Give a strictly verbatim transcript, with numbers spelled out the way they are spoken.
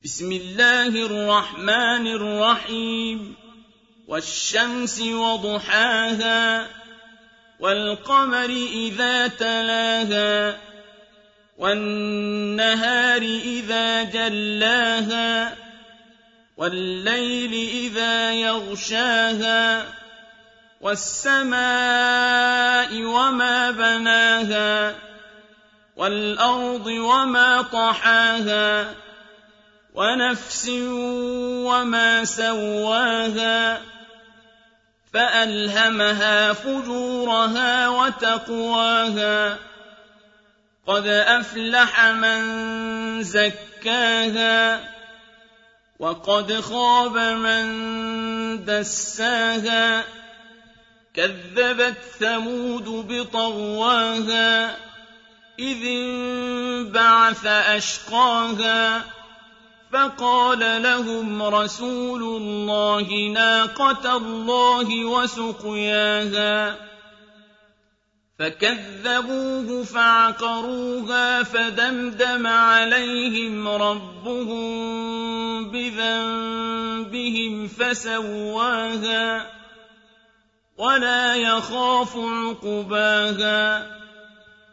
بسم الله الرحمن الرحيم والشمس وضحاها والقمر إذا تلاها والنهار إذا جلاها والليل إذا يغشاها والسماء وما بناها والأرض وما طحاها ونفس وما سواها فألهمها فجورها وتقواها قد أفلح من زكاها وقد خاب من دساها كذبت ثمود بطغواها إذ انبعث أشقاها فقال لهم رسول الله ناقة الله وسقياها فكذبوه فعقروها فدمدم عليهم ربهم بذنبهم فسواها ولا يخاف عقباها